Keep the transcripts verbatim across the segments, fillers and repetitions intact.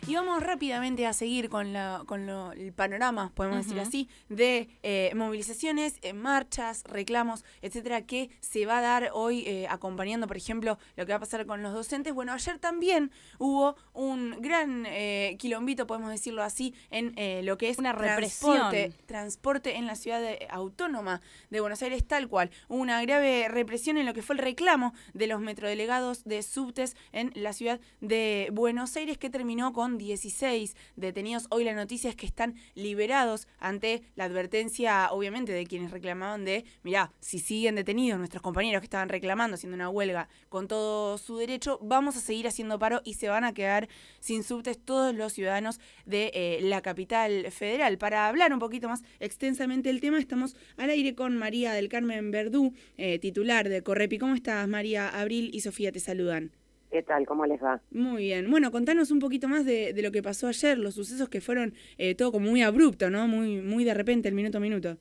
Y vamos rápidamente a seguir con, la, con lo, el panorama, podemos uh-huh. decir así, de eh, movilizaciones, eh, marchas, reclamos, etcétera, que se va a dar hoy eh, acompañando, por ejemplo, lo que va a pasar con los docentes. Bueno, ayer también hubo un gran eh, quilombito, podemos decirlo así, en eh, lo que es una transporte, represión. transporte en la ciudad de, autónoma de Buenos Aires, tal cual. Hubo una grave represión en lo que fue el reclamo de los metrodelegados de subtes en la ciudad de Buenos Aires, que terminó con dieciséis detenidos. Hoy la noticia es que están liberados ante la advertencia, obviamente, de quienes reclamaban de, mirá, si siguen detenidos nuestros compañeros que estaban reclamando, haciendo una huelga con todo su derecho, vamos a seguir haciendo paro y se van a quedar sin subtes todos los ciudadanos de eh, la capital federal. Para hablar un poquito más extensamente del tema, estamos al aire con María del Carmen Verdú, eh, titular de Correpi. ¿Cómo estás, María? Abril y Sofía te saludan. ¿Qué tal? ¿Cómo les va? Muy bien. Bueno, contanos un poquito más de, de lo que pasó ayer, los sucesos que fueron eh, todo como muy abrupto, ¿no? Muy, muy de repente, el minuto a minuto.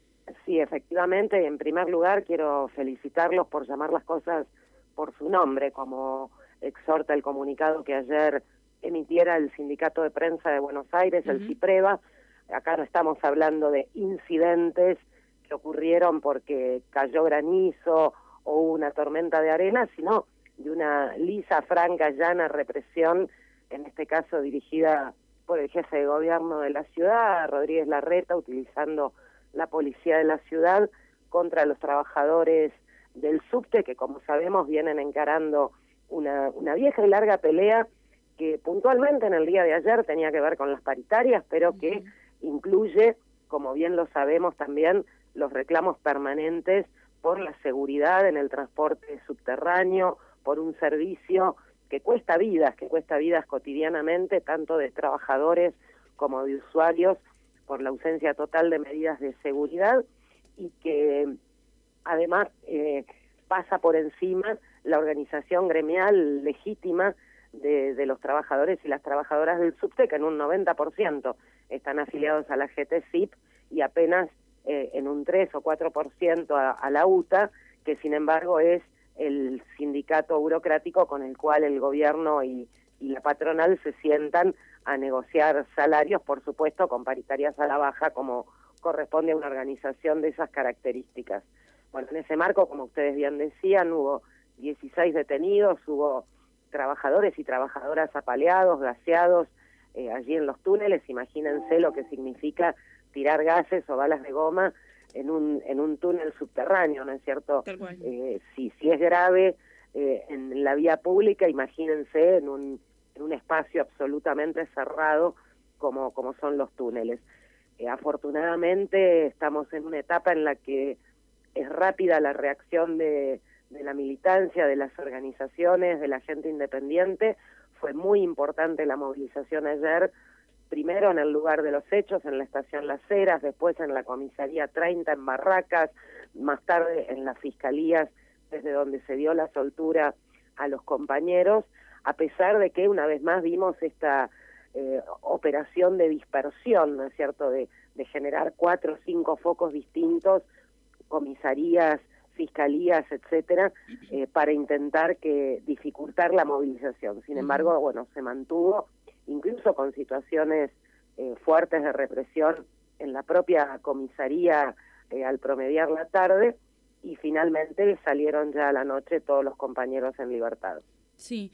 Sí, efectivamente. En primer lugar, quiero felicitarlos por llamar las cosas por su nombre, como exhorta el comunicado que ayer emitiera el Sindicato de Prensa de Buenos Aires, uh-huh. el CIPREVA. Acá no estamos hablando de incidentes que ocurrieron porque cayó granizo o hubo una tormenta de arena, sino de una lisa, franca, llana represión, en este caso dirigida por el jefe de gobierno de la ciudad, Rodríguez Larreta, utilizando la policía de la ciudad contra los trabajadores del subte, que como sabemos vienen encarando una, una vieja y larga pelea que puntualmente en el día de ayer tenía que ver con las paritarias, pero que incluye, como bien lo sabemos también, los reclamos permanentes por la seguridad en el transporte subterráneo, por un servicio que cuesta vidas, que cuesta vidas cotidianamente, tanto de trabajadores como de usuarios, por la ausencia total de medidas de seguridad y que además eh, pasa por encima la organización gremial legítima de, de los trabajadores y las trabajadoras del subte, que en un noventa por ciento están afiliados a la G T S I P y apenas eh, en un tres o cuatro por ciento a, a la U T A, que sin embargo es el sindicato burocrático con el cual el gobierno y, y la patronal se sientan a negociar salarios, por supuesto, con paritarias a la baja, como corresponde a una organización de esas características. Bueno, en ese marco, como ustedes bien decían, hubo dieciséis detenidos, hubo trabajadores y trabajadoras apaleados, gaseados, eh, allí en los túneles. Imagínense lo que significa tirar gases o balas de goma en un en un túnel subterráneo, ¿no es cierto? Eh, si, si es grave eh, en la vía pública, imagínense en un, en un espacio absolutamente cerrado como, como son los túneles. Eh, afortunadamente estamos en una etapa en la que es rápida la reacción de, de la militancia, de las organizaciones, de la gente independiente. Fue muy importante la movilización ayer, primero en el lugar de los hechos, en la estación Las Heras, después en la comisaría treinta en Barracas, más tarde en las fiscalías, desde donde se dio la soltura a los compañeros, a pesar de que una vez más vimos esta eh, operación de dispersión, ¿no es cierto?, de, de generar cuatro o cinco focos distintos, comisarías, fiscalías, etcétera, eh, para intentar que dificultar la movilización. Sin embargo, bueno, se mantuvo, incluso con situaciones eh, fuertes de represión en la propia comisaría eh, al promediar la tarde, y finalmente salieron ya a la noche todos los compañeros en libertad. Sí.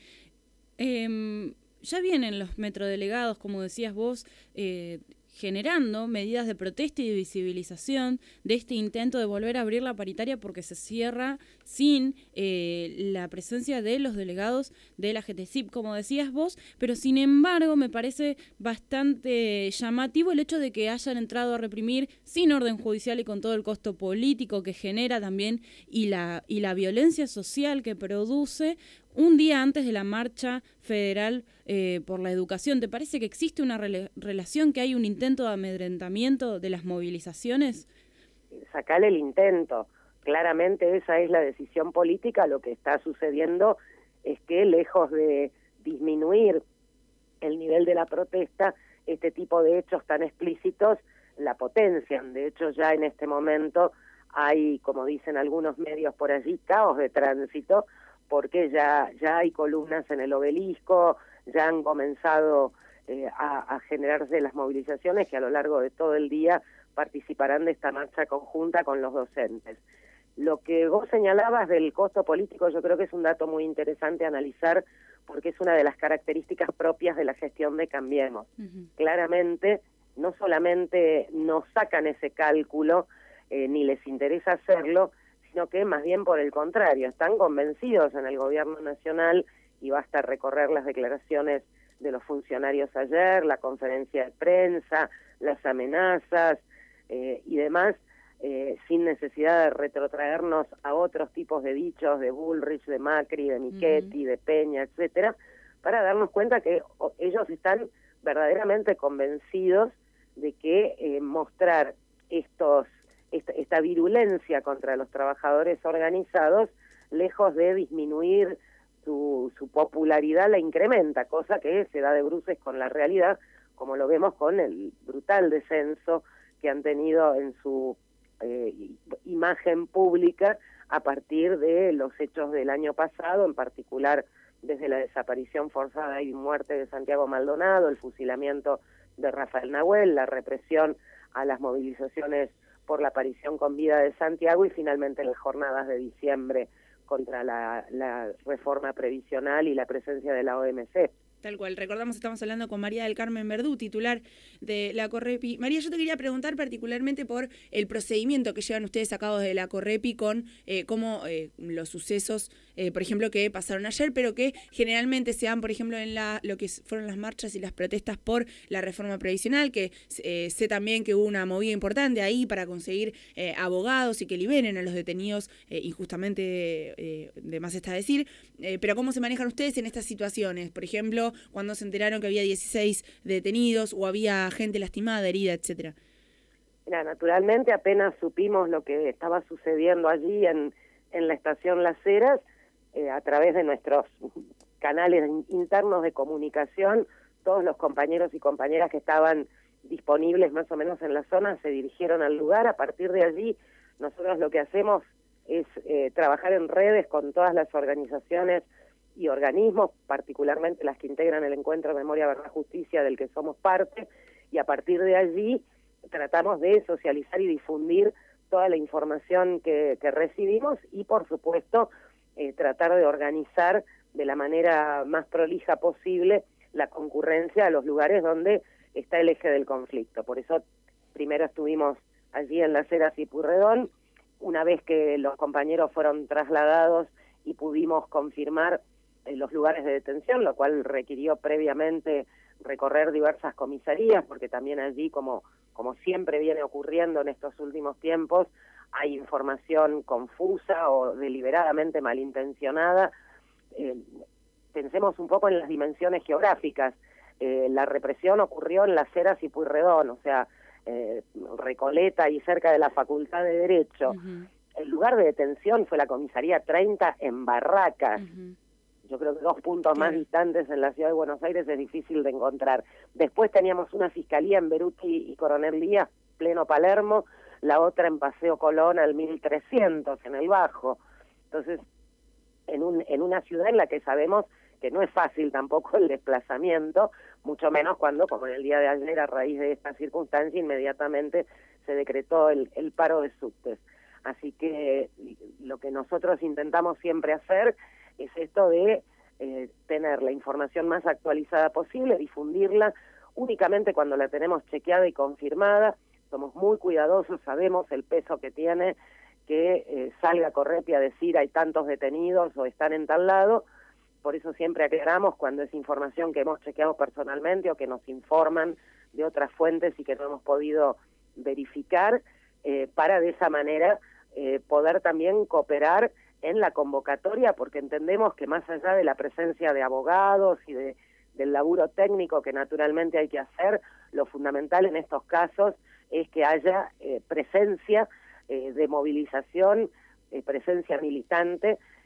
Eh, ya vienen los metrodelegados, como decías vos, eh, generando medidas de protesta y de visibilización de este intento de volver a abrir la paritaria porque se cierra sin eh, la presencia de los delegados de la G T S I P, como decías vos, pero sin embargo me parece bastante llamativo el hecho de que hayan entrado a reprimir sin orden judicial y con todo el costo político que genera también y la, y la violencia social que produce un día antes de la marcha federal eh, por la educación. ¿Te parece que existe una rele- relación, que hay un intento de amedrentamiento de las movilizaciones? Sacale el intento. Claramente esa es la decisión política. Lo que está sucediendo es que, lejos de disminuir el nivel de la protesta, este tipo de hechos tan explícitos la potencian. De hecho, ya en este momento hay, como dicen algunos medios por allí, caos de tránsito, porque ya ya hay columnas en el Obelisco, ya han comenzado eh, a, a generarse las movilizaciones que a lo largo de todo el día participarán de esta marcha conjunta con los docentes. Lo que vos señalabas del costo político yo creo que es un dato muy interesante a analizar porque es una de las características propias de la gestión de Cambiemos. Uh-huh. Claramente, no solamente no sacan ese cálculo, eh, ni les interesa hacerlo, sino que más bien por el contrario, están convencidos en el gobierno nacional, y basta recorrer las declaraciones de los funcionarios ayer, la conferencia de prensa, las amenazas eh, y demás, eh, sin necesidad de retrotraernos a otros tipos de dichos de Bullrich, de Macri, de Michetti, uh-huh. de Peña, etcétera, para darnos cuenta que o, ellos están verdaderamente convencidos de que eh, mostrar estos esta, esta virulencia contra los trabajadores organizados, lejos de disminuir su, su popularidad, la incrementa, cosa que se da de bruces con la realidad, como lo vemos con el brutal descenso que han tenido en su eh, imagen pública a partir de los hechos del año pasado, en particular desde la desaparición forzada y muerte de Santiago Maldonado, el fusilamiento de Rafael Nahuel, la represión a las movilizaciones por la aparición con vida de Santiago y finalmente las jornadas de diciembre contra la, la reforma previsional y la presencia de la O M C. Tal cual. Recordamos, estamos hablando con María del Carmen Verdú, titular de la Correpi. María, yo te quería preguntar particularmente por el procedimiento que llevan ustedes a cabo desde la Correpi con eh, cómo eh, los sucesos, eh, por ejemplo, que pasaron ayer, pero que generalmente se dan, por ejemplo, en la lo que fueron las marchas y las protestas por la reforma previsional, que eh, sé también que hubo una movida importante ahí para conseguir eh, abogados y que liberen a los detenidos eh, injustamente, eh, de más está decir. Eh, pero ¿cómo se manejan ustedes en estas situaciones? Por ejemplo, cuando se enteraron que había dieciséis detenidos o había gente lastimada, herida, etcétera. Mira, naturalmente apenas supimos lo que estaba sucediendo allí en, en la estación Las Heras, eh, a través de nuestros canales internos de comunicación, todos los compañeros y compañeras que estaban disponibles más o menos en la zona se dirigieron al lugar. A partir de allí, nosotros lo que hacemos es eh, trabajar en redes con todas las organizaciones y organismos, particularmente las que integran el Encuentro Memoria, Verdad, Justicia, del que somos parte, y a partir de allí tratamos de socializar y difundir toda la información que, que recibimos y, por supuesto, eh, tratar de organizar de la manera más prolija posible la concurrencia a los lugares donde está el eje del conflicto. Por eso primero estuvimos allí en Las Heras y Pueyrredón. Una vez que los compañeros fueron trasladados y pudimos confirmar eh, los lugares de detención, lo cual requirió previamente recorrer diversas comisarías, porque también allí, como, como siempre viene ocurriendo en estos últimos tiempos, hay información confusa o deliberadamente malintencionada. Eh, pensemos un poco en las dimensiones geográficas. Eh, la represión ocurrió en Las Heras y Pueyrredón, o sea, eh, Recoleta y cerca de la Facultad de Derecho. Uh-huh. El lugar de detención fue la comisaría treinta en Barracas. Uh-huh. Yo creo que dos puntos claro. más distantes en la ciudad de Buenos Aires es difícil de encontrar. Después teníamos una fiscalía en Beruti y Coronel Díaz, pleno Palermo, la otra en Paseo Colón al mil trescientos, en el Bajo. Entonces, en, un, en una ciudad en la que sabemos que no es fácil tampoco el desplazamiento, mucho menos cuando, como en el día de ayer, a raíz de esta circunstancia, inmediatamente se decretó el, el paro de subtes. Así que lo que nosotros intentamos siempre hacer es esto de eh, tener la información más actualizada posible, difundirla únicamente cuando la tenemos chequeada y confirmada. Somos muy cuidadosos, sabemos el peso que tiene que eh, salga Correpi a decir hay tantos detenidos o están en tal lado. Por eso siempre aclaramos cuando es información que hemos chequeado personalmente o que nos informan de otras fuentes y que no hemos podido verificar, eh, para de esa manera eh, poder también cooperar en la convocatoria, porque entendemos que más allá de la presencia de abogados y de, del laburo técnico que naturalmente hay que hacer, lo fundamental en estos casos es que haya eh, presencia eh, de movilización, eh, presencia militante,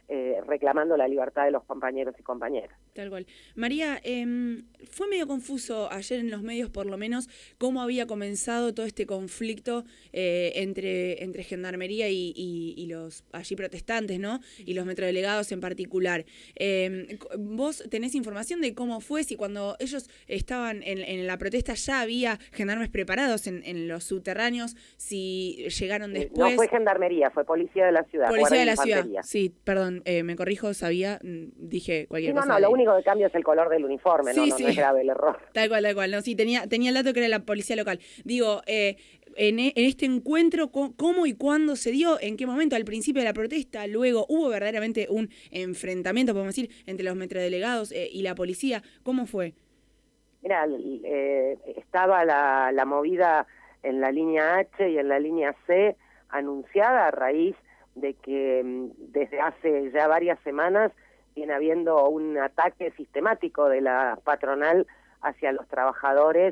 eh, reclamando la libertad de los compañeros y compañeras. Tal cual. María, eh, fue medio confuso ayer en los medios, por lo menos, cómo había comenzado todo este conflicto eh, entre, entre Gendarmería y, y, y los allí protestantes, ¿no? Y los metrodelegados en particular. Eh, ¿Vos tenés información de cómo fue? Si cuando ellos estaban en, en la protesta ya había gendarmes preparados en, en los subterráneos, si llegaron después... No fue Gendarmería, fue Policía de la Ciudad. Policía de la Ciudad, sí, perdón, eh, me corrijo, sabía, dije cualquier sí, no, cosa. No, no, lo único que cambia es el color del uniforme, sí, no, no, sí. no es grave el error. Tal cual, tal cual, no, sí, tenía, tenía el dato que era la policía local. Digo, eh, en, en este encuentro, ¿cómo y cuándo se dio? ¿En qué momento? ¿Al principio de la protesta? Luego, ¿hubo verdaderamente un enfrentamiento, podemos decir, entre los metrodelegados eh, y la policía? ¿Cómo fue? Mira, eh, estaba la, la movida en la línea H y en la línea C anunciada a raíz de que desde hace ya varias semanas viene habiendo un ataque sistemático de la patronal hacia los trabajadores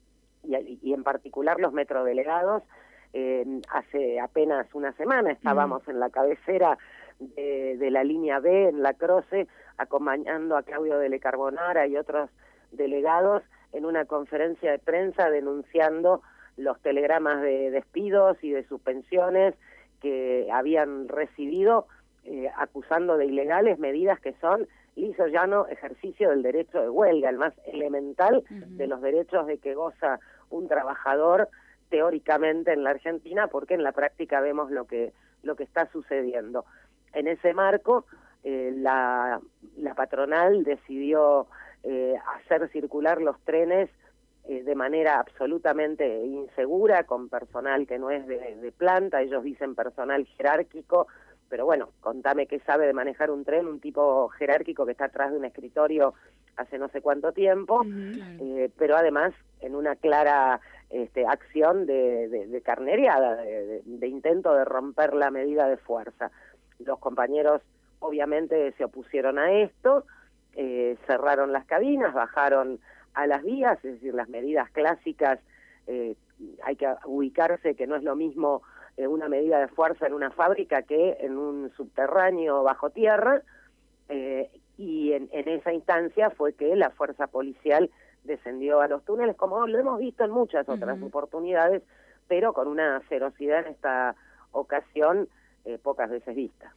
y, y en particular los metrodelegados. Eh, hace apenas una semana estábamos mm. en la cabecera de, de la línea B, en la Croce, acompañando a Claudio Delle Carbonara y otros delegados en una conferencia de prensa denunciando los telegramas de despidos y de suspensiones que habían recibido, eh, acusando de ilegales medidas que son liso llano ejercicio del derecho de huelga, el más elemental uh-huh. de los derechos de que goza un trabajador teóricamente en la Argentina, porque en la práctica vemos lo que lo que está sucediendo. En ese marco, eh, la, la patronal decidió eh, hacer circular los trenes eh, de manera absolutamente insegura, con personal que no es de, de planta, ellos dicen personal jerárquico, pero bueno, contame qué sabe de manejar un tren, un tipo jerárquico que está atrás de un escritorio hace no sé cuánto tiempo, uh-huh, claro. eh, pero además en una clara este, acción de, de, de carnereada, de, de, de intento de romper la medida de fuerza. Los compañeros obviamente se opusieron a esto, eh, cerraron las cabinas, bajaron a las vías, es decir, las medidas clásicas, eh, hay que ubicarse que no es lo mismo eh, una medida de fuerza en una fábrica que en un subterráneo bajo tierra, eh, y en, en esa instancia fue que la fuerza policial descendió a los túneles, como lo hemos visto en muchas otras uh-huh. oportunidades, pero con una ferocidad en esta ocasión eh, pocas veces vista.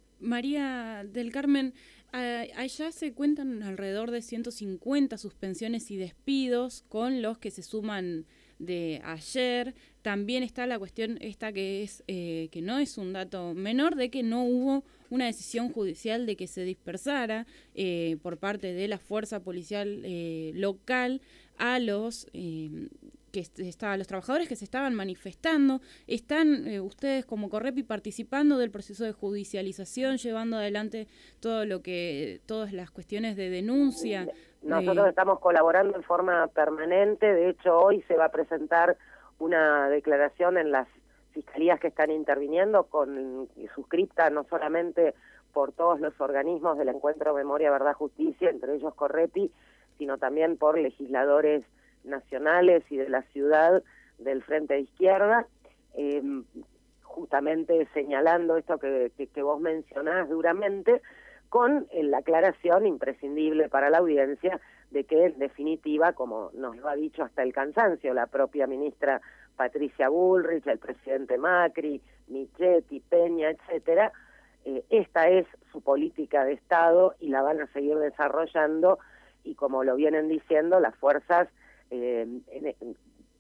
María del Carmen, allá se cuentan alrededor de ciento cincuenta suspensiones y despidos con los que se suman de ayer. También está la cuestión esta que es eh, que no es un dato menor, de que no hubo una decisión judicial de que se dispersara eh, por parte de la fuerza policial eh, local a los eh, que estaban los trabajadores que se estaban manifestando. ¿Están eh, ustedes como Correpi participando del proceso de judicialización, llevando adelante todo lo que todas las cuestiones de denuncia? Nosotros eh... estamos colaborando en forma permanente. De hecho, hoy se va a presentar una declaración en las fiscalías que están interviniendo, con suscripta no solamente por todos los organismos del Encuentro Memoria, Verdad, Justicia, entre ellos Correpi, sino también por legisladores nacionales y de la ciudad del Frente de Izquierda, eh, justamente señalando esto que, que, que vos mencionás duramente, con eh, la aclaración imprescindible para la audiencia de que en definitiva, como nos lo ha dicho hasta el cansancio la propia ministra Patricia Bullrich, el presidente Macri, Michetti, Peña, etcétera, eh, esta es su política de Estado y la van a seguir desarrollando, y como lo vienen diciendo, las fuerzas eh, en, en,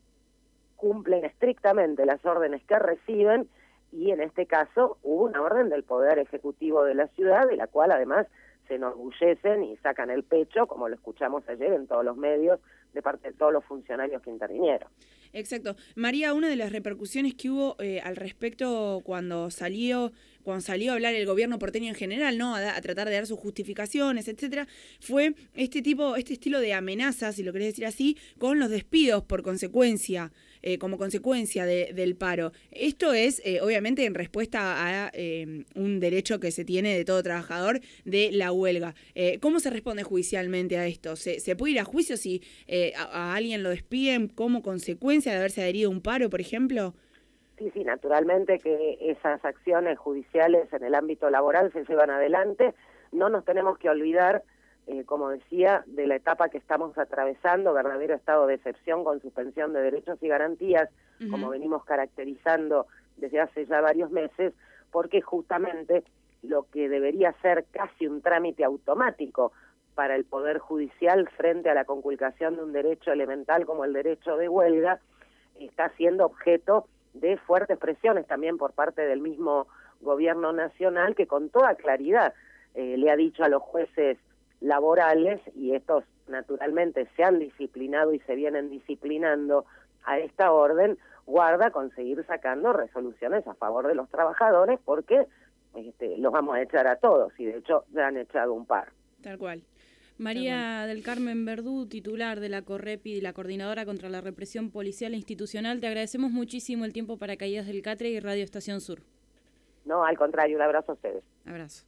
cumplen estrictamente las órdenes que reciben, y en este caso hubo una orden del Poder Ejecutivo de la ciudad, de la cual además se enorgullecen y sacan el pecho, como lo escuchamos ayer en todos los medios, de parte de todos los funcionarios que intervinieron. Exacto. María, una de las repercusiones que hubo eh, al respecto cuando salió cuando salió a hablar el gobierno porteño en general, ¿no? A, a tratar de dar sus justificaciones, etcétera, fue este tipo, este estilo de amenazas, si lo querés decir así, con los despidos por consecuencia, eh, como consecuencia de, del paro. Esto es, eh, obviamente, en respuesta a eh, un derecho que se tiene de todo trabajador de la huelga. Eh, ¿Cómo se responde judicialmente a esto? ¿Se, se puede ir a juicio si eh, a, a alguien lo despiden como consecuencia de haberse adherido a un paro, por ejemplo? Sí, sí, naturalmente que esas acciones judiciales en el ámbito laboral se llevan adelante. No nos tenemos que olvidar, eh, como decía, de la etapa que estamos atravesando, verdadero estado de excepción con suspensión de derechos y garantías, uh-huh. como venimos caracterizando desde hace ya varios meses, porque justamente lo que debería ser casi un trámite automático para el Poder Judicial frente a la conculcación de un derecho elemental como el derecho de huelga, está siendo objeto de fuertes presiones también por parte del mismo gobierno nacional, que con toda claridad eh, le ha dicho a los jueces laborales, y estos naturalmente se han disciplinado y se vienen disciplinando a esta orden, guarda con seguir sacando resoluciones a favor de los trabajadores, porque este, los vamos a echar a todos, y de hecho ya han echado un par. Tal cual. María del Carmen Verdú, titular de la CORREPI, la Coordinadora contra la Represión Policial e Institucional, te agradecemos muchísimo el tiempo para Caídas del Catre y Radio Estación Sur. No, al contrario, un abrazo a ustedes. Abrazo.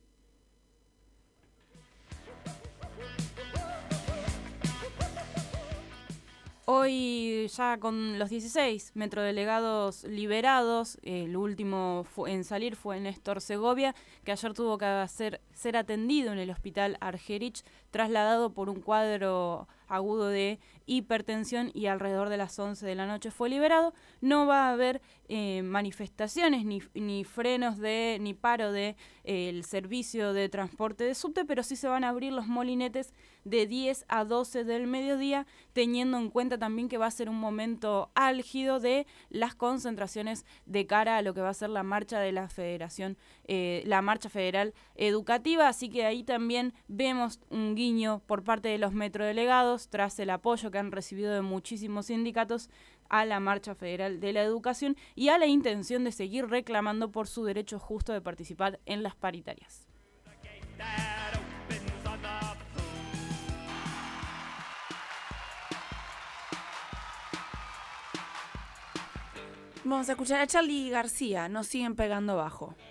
Hoy ya con los dieciséis metrodelegados liberados, eh, el último fue, en salir fue Néstor Segovia, que ayer tuvo que hacer, ser atendido en el hospital Argerich, trasladado por un cuadro agudo de hipertensión, y alrededor de las once de la noche fue liberado. No va a haber eh, manifestaciones ni, ni frenos de ni paro de eh, el servicio de transporte de subte, pero sí se van a abrir los molinetes de diez a doce del mediodía, teniendo en cuenta también que va a ser un momento álgido de las concentraciones de cara a lo que va a ser la marcha de la Federación, eh, la marcha federal educativa, así que ahí también vemos un guiño por parte de los metrodelegados tras el apoyo que han recibido de muchísimos sindicatos a la marcha federal de la educación y a la intención de seguir reclamando por su derecho justo de participar en las paritarias. Vamos a escuchar a Charly García, Nos siguen pegando bajo.